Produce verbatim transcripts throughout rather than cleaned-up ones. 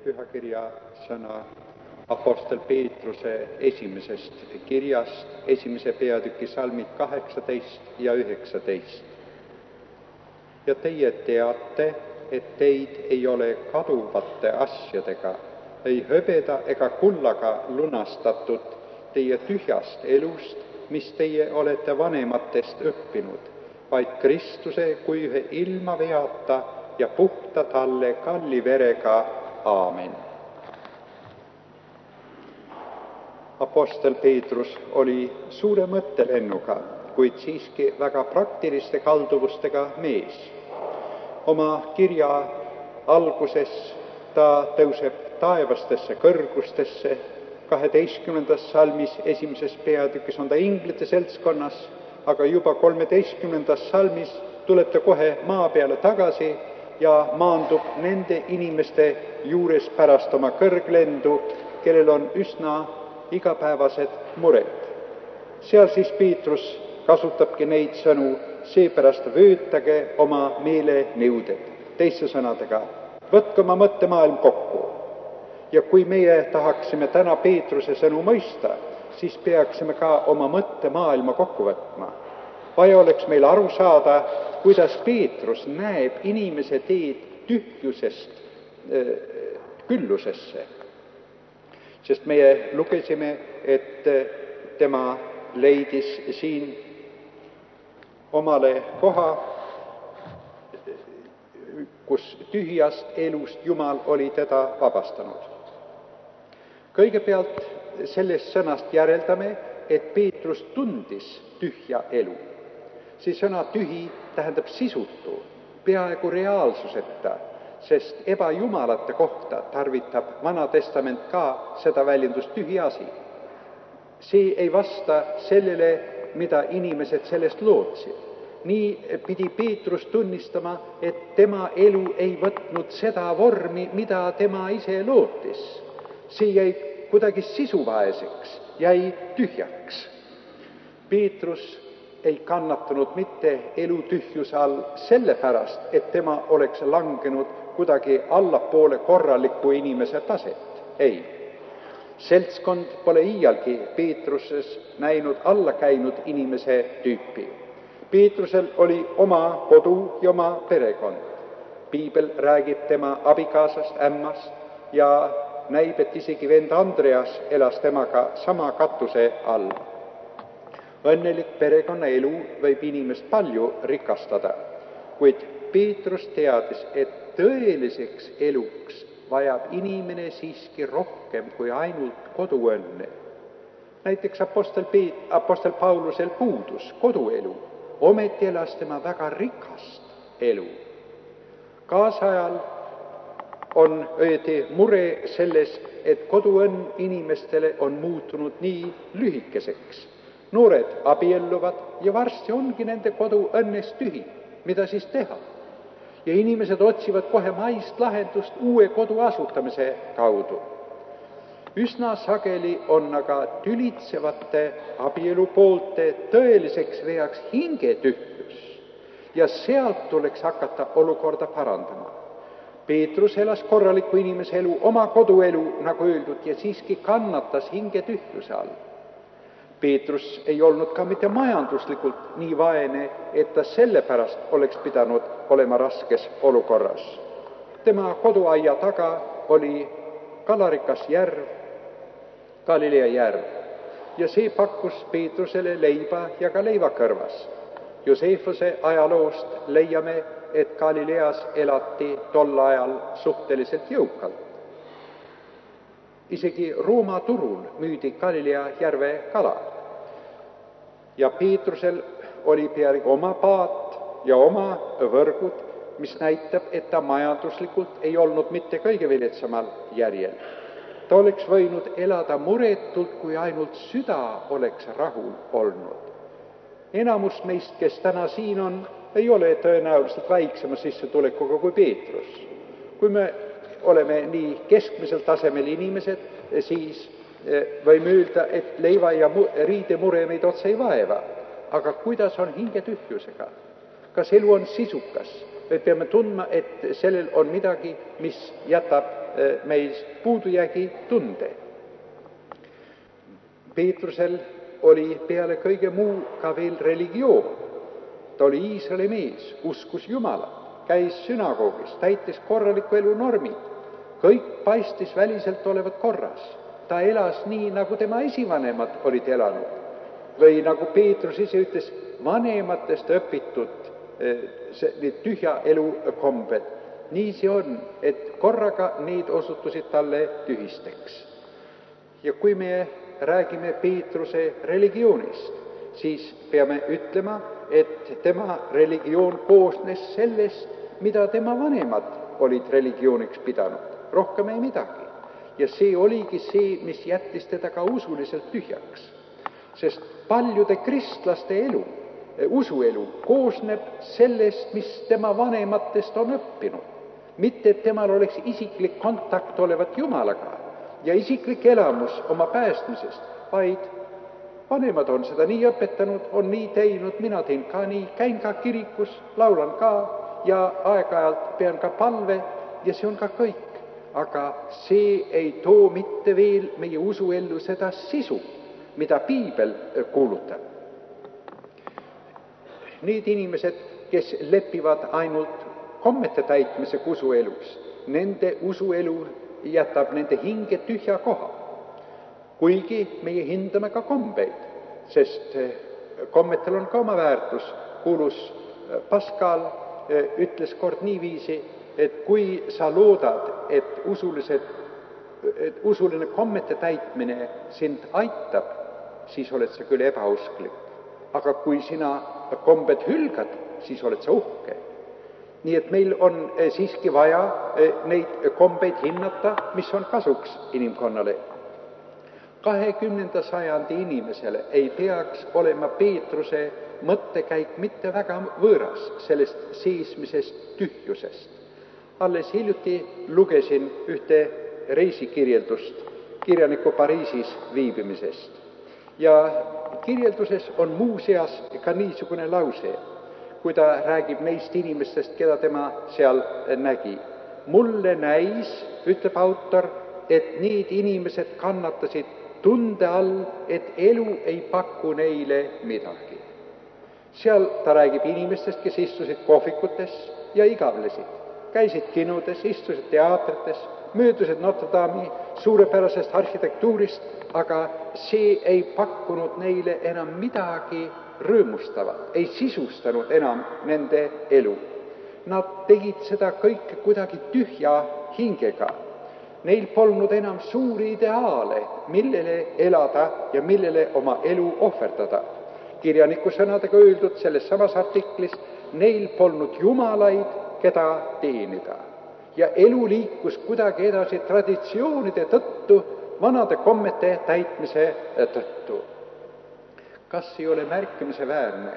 pühakirja sõna Apostel Peetruse esimesest kirjast, esimese peatüki salmid kaheksateist ja üheksateist. Ja teie teate, et teid ei ole kaduvate asjadega, ei hõbeda ega kullaga lunastatud teie tühjast elust, mis teie olete vanematest õppinud, vaid Kristuse kui ühe ilma veata ja puhta talle kalli verega. Aamen. Apostel Peetrus oli suure mõttelennuga, kuid siiski väga praktiliste kalduvustega mees. Oma kirja alguses ta tõuseb taevastesse kõrgustesse, kaheteistkümnendas salmis esimeses peatükis on ta inglite seltskonnas, aga juba kolmeteistkümnendas salmis tuleb ta kohe maa peale tagasi ja maandub nende inimeste juures pärast oma kõrglendu, kellel on üsna igapäevased mured. Seal siis Peetrus kasutabki neid sõnu, seepärast vöötage oma meelenõuded. Teiste sõnadega, võtke oma mõttemaailm kokku. Ja kui meie tahaksime täna Peetruse sõnu mõista, siis peaksime ka oma mõttemaailma kokku võtma. Vaja oleks meil aru saada, kuidas Peetrus näeb inimese teed tühjusest äh, küllusesse. Sest meie lugesime, et tema leidis siin omale koha, kus tühjast elust Jumal oli teda vabastanud. Kõigepealt sellest sõnast järeldame, et Peetrus tundis tühja elu. See sõna tühi tähendab sisutu, peaaegu reaalsuseta, sest ebajumalate kohta tarvitab Vana Testament ka seda väljendust tühi asi. See ei vasta sellele, mida inimesed sellest lootsid. Nii pidi Peetrus tunnistama, et tema elu ei võtnud seda vormi, mida tema ise lootis. See jäi kuidagi sisuvaeseks, jäi tühjaks. Peetrus ei kannatanud mitte elu tühjuse all sellepärast, et tema oleks langenud kuidagi allapoole korraliku inimese taset. Ei. Seltskond pole iialgi Peetruses näinud alla käinud inimese tüüpi. Peetrusel oli oma kodu ja oma perekond. Piibel räägib tema abikaasast, ämmast ja näib, et isegi vend Andreas elas temaga sama katuse all. Õnnelik perekonnaelu võib inimest palju rikastada, kuid Peetrus teadis, et tõeliseks eluks vajab inimene siiski rohkem kui ainult koduõnne. Näiteks apostel, Peet, apostel Paulusel puudus koduelu, ometi elas tema väga rikast elu. Kaasajal on õieti mure selles, et koduõnn inimestele on muutunud nii lühikeseks. Noored abielluvad ja varsti ongi nende kodu õnnest tühi. Mida siis teha? Ja inimesed otsivad kohe maist lahendust uue kodu asutamise kaudu. Üsna sageli on aga tülitsevate abielupoolte tõeliseks veaks hingetühjus ja sealt tuleks hakata olukorda parandama. Peetrus elas korraliku inimese elu, oma koduelu, nagu öeldud, ja siiski kannatas hingetühjuse all. Peetrus ei olnud ka mitte majanduslikult nii vaene, et ta sellepärast oleks pidanud olema raskes olukorras. Tema koduaia taga oli kalarikas järv, Galilea järv, ja see pakkus Peetrusele leiba ja ka leivakõrvas. Joseefuse ajaloost leiame, et Galileas elati tol ajal suhteliselt jõukalt. Isegi Rooma turul müüdi Galilea järve kala. Ja Peetrusel oli peaaegu oma paat ja oma võrgud, mis näitab, et ta majanduslikult ei olnud mitte kõige viletsamal järjel. Ta oleks võinud elada muretult, kui ainult süda oleks rahul olnud. Enamus meist, kes täna siin on, ei ole tõenäoliselt väiksema sissetulekuga kui Peetrus. Kui me oleme nii keskmisel tasemel inimesed, siis võime öelda, et leiva ja riidemure meid otse ei vaeva. Aga kuidas on hingetühjusega? Kas elu on sisukas? me peame tundma, et sellel on midagi, mis jätab meis puudujäägi tunde. Peetrusel oli peale kõige muu ka veel religioon. Ta oli Iisraeli mees, uskus Jumalat, käis sünagoogis, täitis korraliku elu normid. Kõik paistis väliselt olevat korras. Ta elas nii, nagu tema esivanemad olid elanud. Või nagu Peetrus ise ütles, vanematest õpitud need tühja elu kombed. Nii see on, et korraga need osutusid talle tühisteks. Ja kui me räägime Peetruse religioonist, siis peame ütlema, et tema religioon koosnes sellest, mida tema vanemad olid religiooniks pidanud. Rohkem ei midagi. Ja see oligi see, mis jättis teda ka usuliselt tühjaks. Sest paljude kristlaste elu, usuelu koosneb sellest, mis tema vanematest on õppinud. Mitte, et temal oleks isiklik kontakt olevat Jumalaga ja isiklik elamus oma päästmisest, vaid vanemad on seda nii õpetanud, on nii teinud, mina teen ka nii, käin ka kirikus, laulan ka ja aeg-ajalt pean ka palve ja see on ka kõik. Aga see ei too mitte veel meie usuellu seda sisu, mida piibel kuulutab. Need inimesed, kes lepivad ainult kommete täitmise usuelus, nende usuelu jätab nende hinge tühja koha. Kuigi meie hindame ka kombeid, sest kommetel on ka oma väärtus. Kuulus Pascal ütles kord niiviisi, et kui sa loodad, et, usulised, et usuline kommete täitmine sind aitab, siis oled sa küll ebausklik. Aga kui sina kombed hülgad, siis oled sa uhke. Nii et meil on siiski vaja neid kombeid hinnata, mis on kasuks inimkonnale. kahekümnenda sajandi inimesele ei peaks olema Peetruse mõttekäik mitte väga võõras sellest seismisest tühjusest. Alles hiljuti lugesin ühte reisikirjeldust kirjaniku Pariisis viibimisest. Ja kirjelduses on muuseas ka niisugune lause, kui ta räägib neist inimestest, keda tema seal nägi. Mulle näis, ütleb autor, et need inimesed kannatasid tunde all, et elu ei paku neile midagi. Seal ta räägib inimestest, kes istusid kohvikutes ja igavlesid. Käisid kinudes, istusid teatrites, möödusid Notre Dame'i suurepärasest arhitektuurist, aga see ei pakkunud neile enam midagi rõõmustavat, ei sisustanud enam nende elu. Nad tegid seda kõike kuidagi tühja hingega. Neil polnud enam suuri ideaale, millele elada ja millele oma elu ohverdada. Kirjaniku sõnadega öeldud selles samas artiklis, neil polnud jumalaid, keda teenida. Ja elu liikus kuidagi edasi traditsioonide tõttu, vanade kommete täitmise tõttu. Kas ei ole märkimisväärne,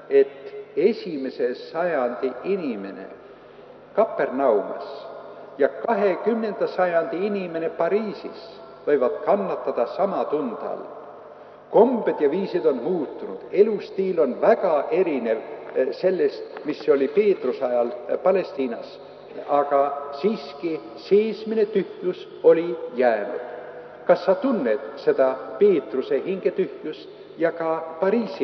et esimese sajandi inimene Kapernaumas ja kahekümnenda sajandi inimene Pariisis võivad kannatada sama tunde all? Kombed ja viisid on muutunud, elustiil on väga erinev sellest, mis oli Peetruse ajal Palestiinas, aga siiski seesmine tühjus oli jäänud. Kas sa tunned seda Peetruse hingetühjust ja ka Pariisi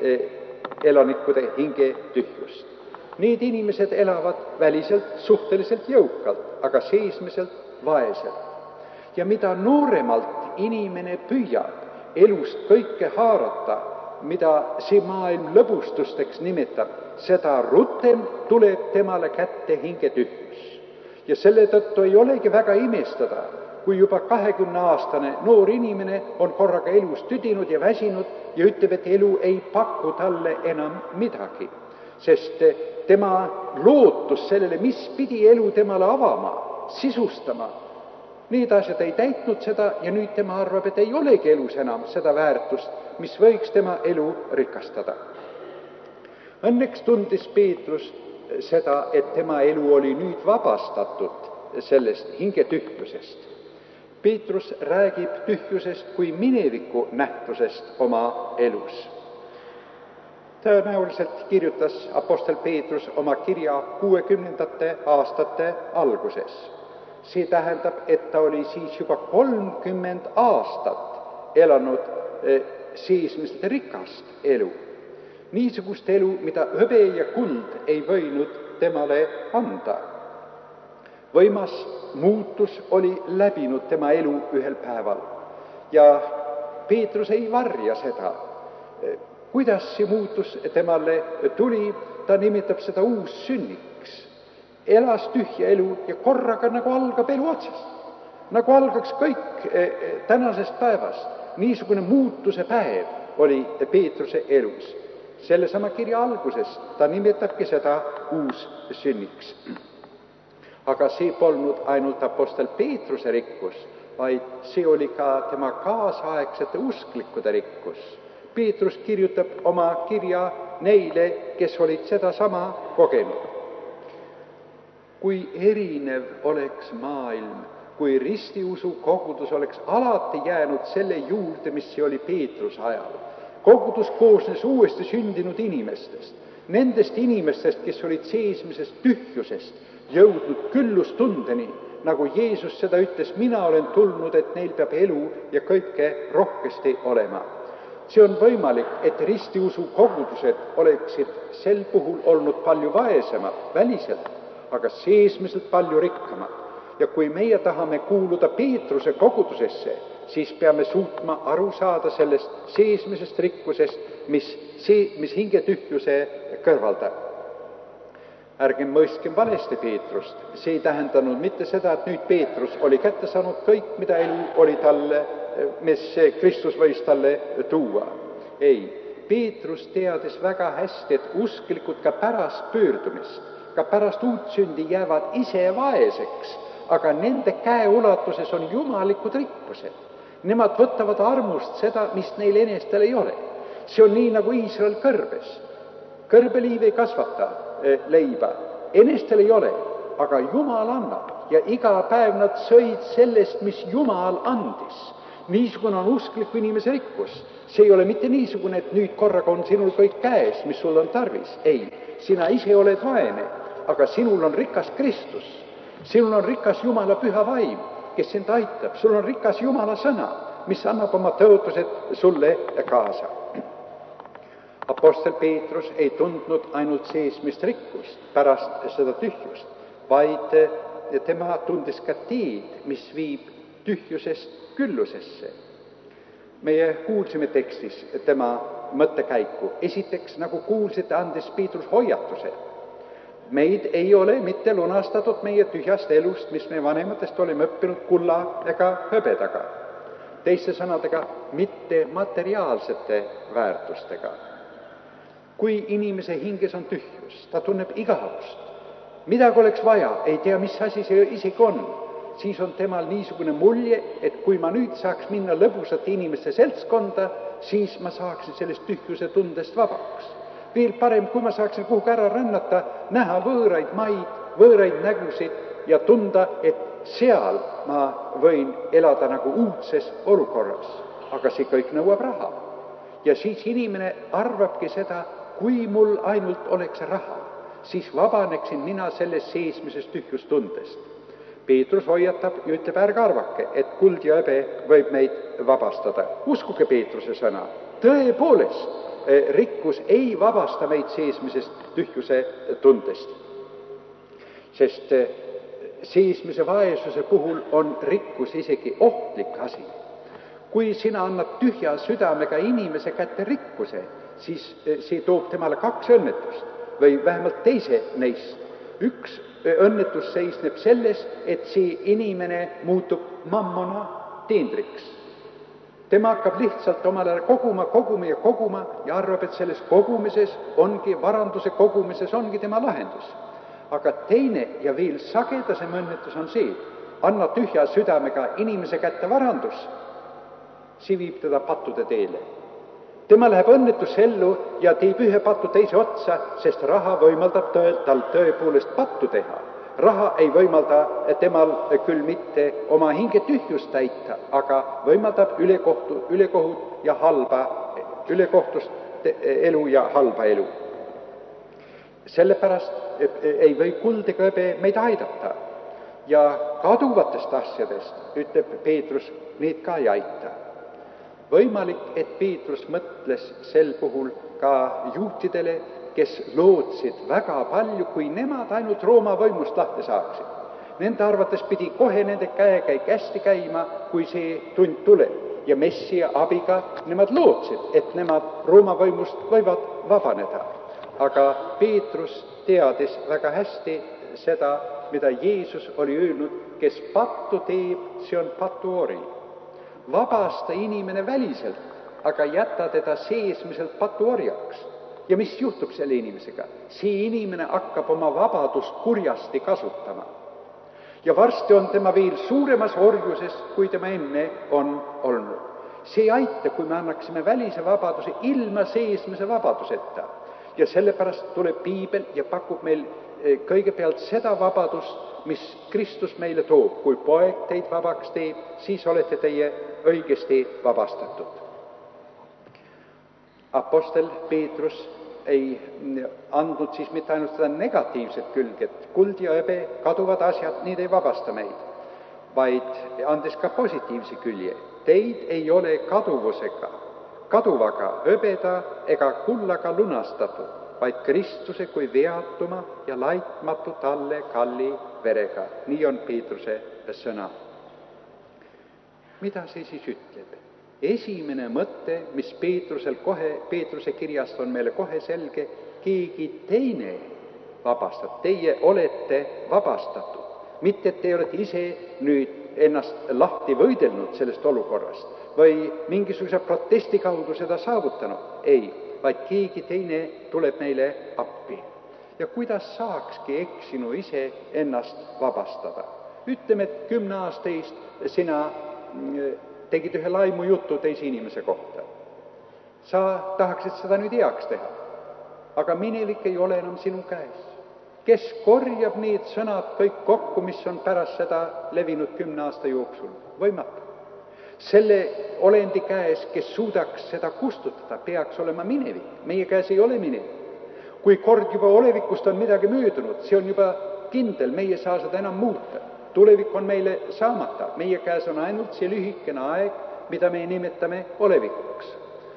elanikkude hingetühjust? Need inimesed elavad väliselt suhteliselt jõukalt, aga seesmiselt vaeselt. Ja mida nooremalt inimene püüab elust kõike haarata, mida see maailm lõbustusteks nimetab, seda rutem tuleb temale kätte hingetühjus. Ja selle tõttu ei olegi väga imestada, kui juba kahekümneaastane noor inimene on korraga elus tüdinud ja väsinud ja ütleb, et elu ei paku talle enam midagi. Sest tema lootus sellele, mis pidi elu temale avama, sisustama, need asjad ei täitnud seda ja nüüd tema arvab, et ei olegi elus enam seda väärtust, mis võiks tema elu rikastada. Õnneks tundis Peetrus seda, et tema elu oli nüüd vabastatud sellest hingetühjusest. Peetrus räägib tühjusest kui mineviku nähtusest oma elus. Tõenäoliselt kirjutas apostel Peetrus oma kirja kuuekümnendate aastate alguses. See tähendab, et ta oli siis juba kolmkümmend aastat elanud seesmist rikast elu. Niisugust elu, mida hõbe ja kuld ei võinud temale anda. Võimas muutus oli läbinud tema elu ühel päeval ja Peetrus ei varja seda. Kuidas see muutus temale tuli, ta nimetab seda uussünniks. Elas tühja elu ja korraga nagu algab elu otsast. Nagu algaks kõik tänasest päevast. Niisugune muutuse päev oli Peetruse elus. Selle sama kirja alguses ta nimetabki seda uussünniks. Aga see polnud ainult apostel Peetruse rikkus, vaid see oli ka tema kaasaegsete usklikkude rikkus. Peetrus kirjutab oma kirja neile, kes olid seda sama kogenud. Kui erinev oleks maailm, kui ristiusu kogudus oleks alati jäänud selle juurde, mis see oli Peetruse ajal. Kogudus koosnes uuesti sündinud inimestest, nendest inimestest, kes olid seesmisest tühjusest jõudnud küllustundeni, nagu Jeesus seda ütles, mina olen tulnud, et neil peab elu ja kõike rohkesti olema. See on võimalik, et ristiusu kogudused oleksid sel puhul olnud palju vaesemad väliselt, aga seesmiselt palju rikkamad. Ja kui meie tahame kuuluda Peetruse kogudusesse, siis peame suutma aru saada sellest seesmisest rikkusest, mis, see, mis hingetühjuse kõrvaldab. Ärgem mõistkem valesti Peetrust. See ei tähendanud mitte seda, et nüüd Peetrus oli kätte saanud kõik, mida elu oli talle, mis Kristus võis talle tuua. Ei, Peetrus teadis väga hästi, et usklikud ka pärast pöördumist, ka pärast uudsündi jäävad ise vaeseks, aga nende käeulatuses on jumalikud rikkused. Nemad võtavad armust seda, mis neil enestel ei ole. See on nii, nagu Iisrael kõrbes. Kõrbeliiv ei kasvata leiba. Enestel ei ole, aga Jumal annab. Ja iga päev nad sõid sellest, mis Jumal andis. Niisugune on uskliku inimese rikkus. See ei ole mitte niisugune, et nüüd korraga on sinul kõik käes, mis sul on tarvis. Ei, sina ise oled vaene, aga sinul on rikas Kristus. Sinul on rikas Jumala püha vaim, kes sind aitab. Sul on rikas Jumala sõna, mis annab oma tõotused sulle kaasa. Apostel Peetrus ei tundnud ainult seesmist rikkust pärast seda tühjust, vaid tema tundis ka teed, mis viib tühjusest küllusesse. Meie kuulsime tekstis tema mõttekäiku. Esiteks, nagu kuulsite, andis Peetrus hoiatuse. Meid ei ole mitte lunastatud meie tühjast elust, mis me vanematest oleme õppinud kulla ega hõbedaga. Teiste sõnadega, mitte materiaalsete väärtustega. Kui inimese hinges on tühjus, ta tunneb igavust. Midagi oleks vaja, ei tea, mis asi see isegi on. Siis on temal niisugune mulje, et kui ma nüüd saaks minna lõbusate inimeste seltskonda, siis ma saaksin sellest tühjuse tundest vabaks. Veel parem, kui ma saaksin kuhugi ära rännata, näha võõraid maid, võõraid nägusid ja tunda, et seal ma võin elada nagu uudses olukorras. Aga see kõik nõuab raha. Ja siis inimene arvabki seda, kui mul ainult oleks raha, siis vabaneksin mina sellest seesmisest tühjustundest. Peetrus hoiatab ja ütleb, ärge arvake, et kuld ja hõbe võib meid vabastada. Uskuge Peetruse sõna. Tõepoolest, rikkus ei vabasta meid seesmisest tühjuse tundest. Sest seesmise vaesuse puhul on rikkus isegi ohtlik asi. Kui sina annad tühja südamega inimese kätte rikkuse, siis see toob temale kaks õnnetust või vähemalt teise neist. Üks õnnetus seisneb selles, et see inimene muutub mammona teenriks. Tema hakkab lihtsalt omale koguma, koguma ja koguma ja arvab, et selles kogumises ongi, varanduse kogumises ongi tema lahendus. Aga teine ja veel sagedasem õnnetus on see, anna tühja südamega inimese kätte varandus, see viib teda pattude teele. Tema läheb õnnetusellu ja teeb ühe patu teise otsa, sest raha võimaldab tõel, tal tõepoolest pattu teha. Raha ei võimalda temal küll mitte oma hinge tühjust täita, aga võimaldab ülekohtu, ülekohut ja halba ülekohtust head elu ja halba elu. Sellepärast ei või kuld ega hõbe meid aidata. Ja kaduvatest asjadest, ütleb Peetrus, need ka ei aita. Võimalik, et Peetrus mõtles sel puhul ka juutidele, kes lootsid väga palju, kui nemad ainult Rooma võimust lahti saaksid. Nende arvates pidi kohe nende käekäik hästi käima, kui see tund tuleb. Ja Messia abiga nemad lootsid, et nemad Rooma võimust võivad vabaneda. Aga Peetrus teadis väga hästi seda, mida Jeesus oli öelnud, kes pattu teeb, see on patuori. Vabasta inimene väliselt, aga jäta teda seesmiselt patuorjaks. Ja mis juhtub selle inimesega? See inimene hakkab oma vabadust kurjasti kasutama. Ja varsti on tema veel suuremas orjuses, kui tema enne on olnud. See ei aita, kui me annaksime välise vabaduse ilma seesmise vabaduseta. Ja sellepärast tuleb Piibel ja pakub meil kõigepealt seda vabadust, mis Kristus meile toob. Kui poeg teid vabaks teeb, siis olete teie õigesti vabastatud. Apostel Peetrus ei andnud siis mitte ainult seda negatiivset külge, et kuld ja hõbe, kaduvad asjad, need ei vabasta meid, vaid andis ka positiivse külje. Teid ei ole kaduvusega, kaduvaga, hõbeda ega kullaga lunastatud, vaid Kristuse kui veatuma ja laitmatu talle kalli verega. Nii on Peetruse sõna. Mida see siis ütleb? Esimene mõte, mis Peetrusel kohe, Peetruse kirjast on meile kohe selge, keegi teine vabastab. Teie olete vabastatud. Mitte, et te olete ise nüüd ennast lahti võidelnud sellest olukorrast või mingisuguse protesti kaudu seda saavutanud. Ei, vaid keegi teine tuleb meile appi. Ja kuidas saakski eksinu ise ennast vabastada? Ütleme, et kümne aasta eest sina tegid ühe laimu jutu teise inimese kohta. Sa tahaksid seda nüüd heaks teha, aga minevik ei ole enam sinu käes. Kes korjab need sõnad kõik kokku, mis on pärast seda levinud kümne aasta jooksul? Võimatu. Selle olendi käes, kes suudaks seda kustutada, peaks olema minevik. Meie käes ei ole minevik. Kui kord juba olevikust on midagi möödunud, see on juba kindel, meie saa seda enam muuta. Tulevik on meile saamata. Meie käes on ainult see lühikene aeg, mida me nimetame olevikuks.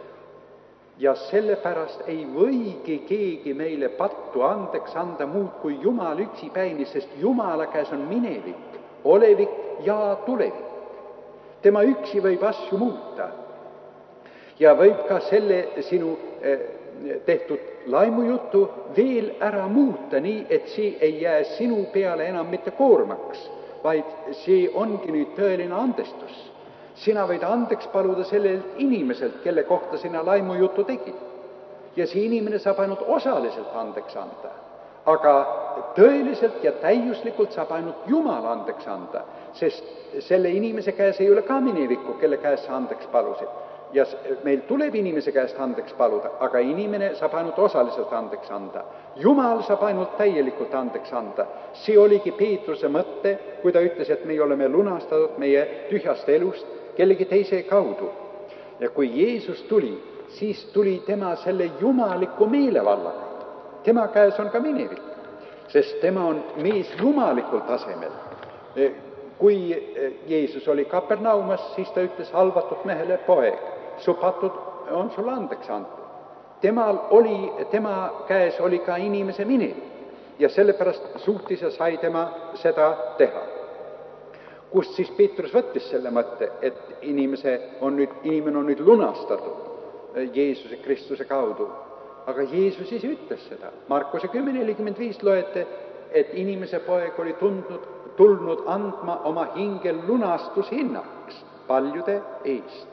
Ja sellepärast ei võigi keegi meile pattu andeks anda muud kui Jumal üksipäini, sest Jumala käes on minevik, olevik ja tulevik. Tema üksi võib asju muuta. Ja võib ka selle sinu tehtud laimujutu veel ära muuta nii, et see ei jää sinu peale enam mitte koormaks, vaid see ongi nüüd tõeline andestus. Sina võid andeks paluda sellelt inimeselt, kelle kohta sina laimujutu tegid. Ja see inimene saab ainult osaliselt andeks anda. Aga tõeliselt ja täiuslikult saab ainult Jumal andeks anda, sest selle inimese käes ei ole ka minevikku, kelle käes sa andeks palusid. Ja meil tuleb inimese käest andeks paluda, aga inimene saab ainult osaliselt andeks anda. Jumal saab ainult täielikult andeks anda. See oligi Peetruse mõtte, kui ta ütles, et me oleme lunastatud meie tühjast elust kellegi teise kaudu. Ja kui Jeesus tuli, siis tuli tema selle jumaliku meelevallaga. Tema käes on ka minevik, sest tema on mees jumalikul tasemel. Kui Jeesus oli Kapernaumas, siis ta ütles halvatud mehele, poeg, su patud on sul andeks antud. Temal oli, tema käes oli ka inimese minevik ja sellepärast suutis ja sai tema seda teha. Kust siis Peetrus võttis selle mõtte, et inimese on nüüd, inimene on nüüd lunastatud Jeesuse Kristuse kaudu. Aga Jeesus ise ütles seda. Markuse kümme nelikümmend viis loete, et inimese poeg oli tundnud, tulnud andma oma hingel lunastushinnaks paljude eest.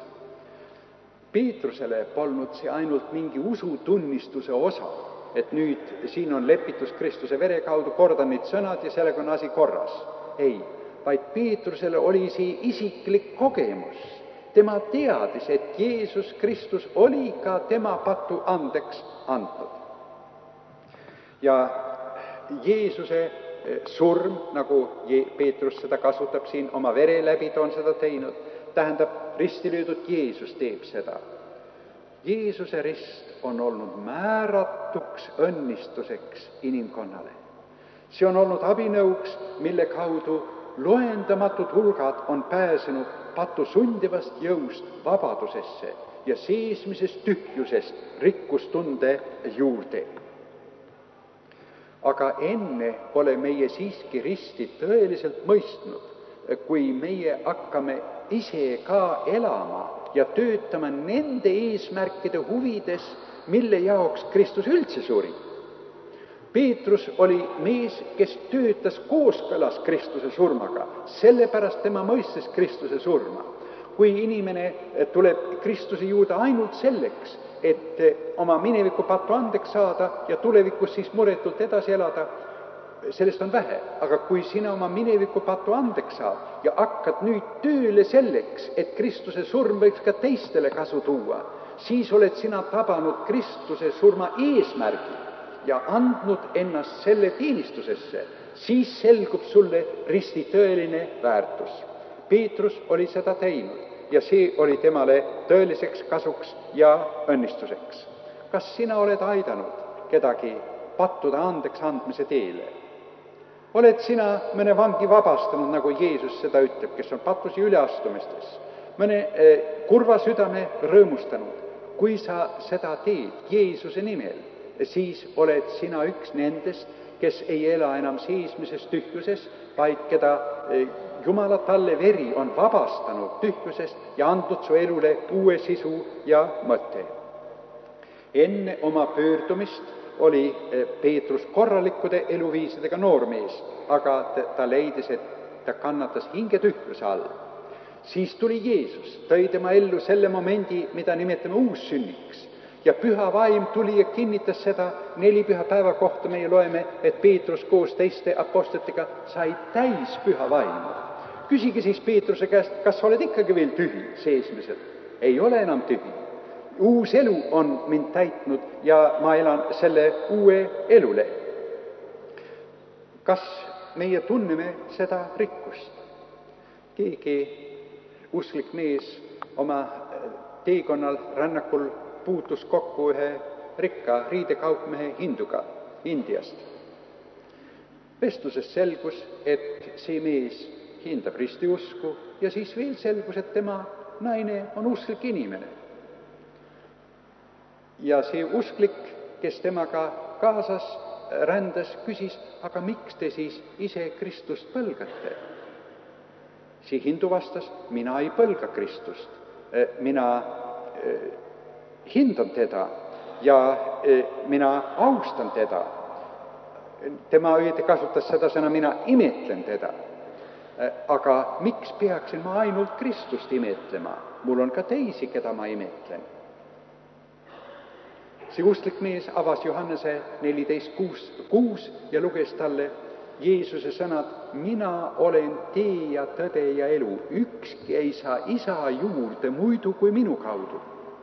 Peetrusele polnud see ainult mingi usutunnistuse osa, et nüüd siin on lepitus Kristuse vere kaudu, kordan neid sõnad ja sellega on asi korras. Ei, vaid Peetrusele oli see isiklik kogemus. Tema teadis, et Jeesus Kristus oli ka tema patu andeks antud. Ja Jeesuse surm, nagu Peetrus seda kasutab siin, oma vere läbi ta on seda teinud, tähendab, risti löödud Jeesus teeb seda. Jeesuse rist on olnud määratuks õnnistuseks inimkonnale. See on olnud abinõuks, mille kaudu loendamatud hulgad on pääsenud patu sundivast jõust vabadusesse ja seesmisest tühjusest rikkustunde juurde. Aga enne pole meie siiski risti tõeliselt mõistnud, kui meie hakkame ise ka elama ja töötama nende eesmärkide huvides, mille jaoks Kristus üldse suri. Peetrus oli mees, kes töötas kooskõlas Kristuse surmaga, sellepärast tema mõistis Kristuse surma. Kui inimene tuleb Kristuse juurde ainult selleks, et oma mineviku pattu andeks saada ja tulevikus siis muretult edasi elada, sellest on vähe. Aga kui sina oma mineviku pattu andeks saad ja hakkad nüüd tööle selleks, et Kristuse surm võiks ka teistele kasu tuua, siis oled sina tabanud Kristuse surma eesmärgi ja andnud ennast selle teenistusesse, siis selgub sulle risti tõeline väärtus. Peetrus oli seda teinud ja see oli temale tõeliseks kasuks ja õnnistuseks. Kas sina oled aidanud kedagi pattuda andeks andmise teele? Oled sina mõne vangi vabastanud, nagu Jeesus seda ütleb, kes on patusi üleastumistes, mõne kurva südame rõõmustanud? Kui sa seda teed Jeesuse nimel, siis oled sina üks nendest, kes ei ela enam seismises tühjuses, vaid keda Jumala talle veri on vabastanud tühjusest ja andnud su elule uue sisu ja mõtte. Enne oma pöördumist oli Peetrus korralikkude eluviisidega noormees, aga ta leidis, et ta kannatas hingetühjuse all. Siis tuli Jeesus, tõi tema ellu selle momendi, mida nimetame uussünniks. Ja püha vaim tuli ja kinnitas seda. Neli püha päeva kohta meie loeme, et Peetrus koos teiste apostlitega sai täis püha vaimu. Küsige siis Peetruse käest, kas oled ikkagi veel tühi seesmiselt? Ei ole enam tühi. Uus elu on mind täitnud ja ma elan selle uue elule. Kas meie tunneme seda rikkust? Keegi usklik mees oma teekonnal rännakul puutus kokku ühe rikka riidekaupmehe hinduga Indiast. Vestluses selgus, et see mees hindab ristiusku ja siis veel selgus, et tema naine on usklik inimene. Ja see usklik, kes temaga kaasas rändas, küsis, aga miks te siis ise Kristust põlgate? See hindu vastas, mina ei põlga Kristust, mina hindan teda ja mina austan teda. Tema õieti kasutas seda sõna, mina imetlen teda. Aga miks peaksin ma ainult Kristust imetlema? Mul on ka teisi, keda ma imetlen. See usklik mees avas Johannese neliteist kuus ja luges talle Jeesuse sõnad, mina olen tee ja tõde ja elu. Ükski ei saa isa juurde muidu kui minu kaudu.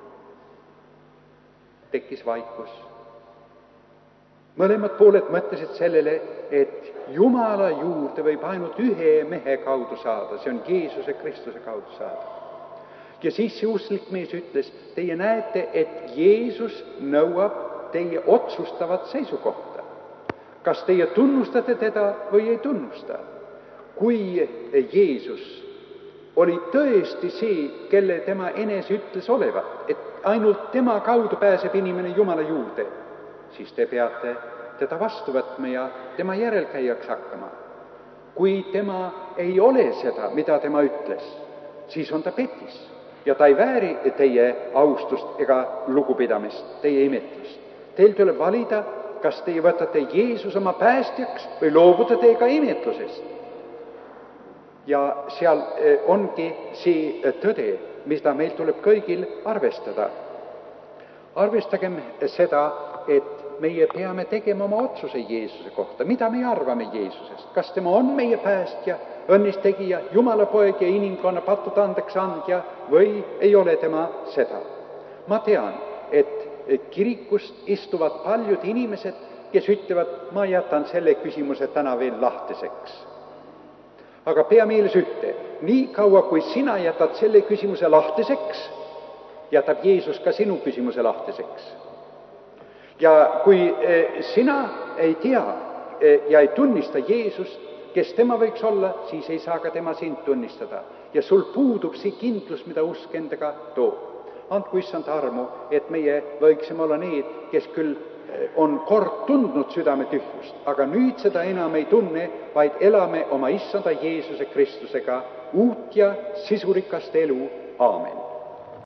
Tekkis vaikus. Mõlemad pooled mõtlesid sellele, et Jumala juurde võib ainult ühe mehe kaudu saada, see on Jeesuse Kristuse kaudu saada. Ja siis see usklik mees ütles, teie näete, et Jeesus nõuab teie otsustavat seisukohta. Kas teie tunnustate teda või ei tunnusta? Kui Jeesus oli tõesti see, kelle tema enese ütles olevat, et ainult tema kaudu pääseb inimene Jumala juurde, siis te peate teda vastu võtma ja tema järelkäijaks hakkama. Kui tema ei ole seda, mida tema ütles, siis on ta petis ja ta ei vääri teie austust ega lugupidamist, teie imetlust. Teil tuleb valida, kas teie võtate Jeesus oma päästjaks või loobute te ka imetlusest. Ja seal ongi see tõde, mida meil tuleb kõigil arvestada. Arvestagem seda, et meie peame tegema oma otsuse Jeesuse kohta. Mida me arvame Jeesusest? Kas tema on meie päästja, õnnistegija, Jumala poeg ja inimkonna pattud andeks andja või ei ole tema seda? Ma tean, et kirikust istuvad paljud inimesed, kes ütlevad, ma jätan selle küsimuse täna veel lahtiseks. Aga pea meeles ühte, nii kaua kui sina jätad selle küsimuse lahtiseks, jätab Jeesus ka sinu küsimuse lahtiseks. Ja kui sina ei tea ja ei tunnista Jeesust, kes tema võiks olla, siis ei saa ka tema sind tunnistada. Ja sul puudub see kindlus, mida usk endaga toob. Andku issand armu, et meie võiksime olla need, kes küll on kord tundnud südame tühjust, aga nüüd seda enam ei tunne, vaid elame oma issanda Jeesuse Kristusega uut ja sisurikast elu. Aamen.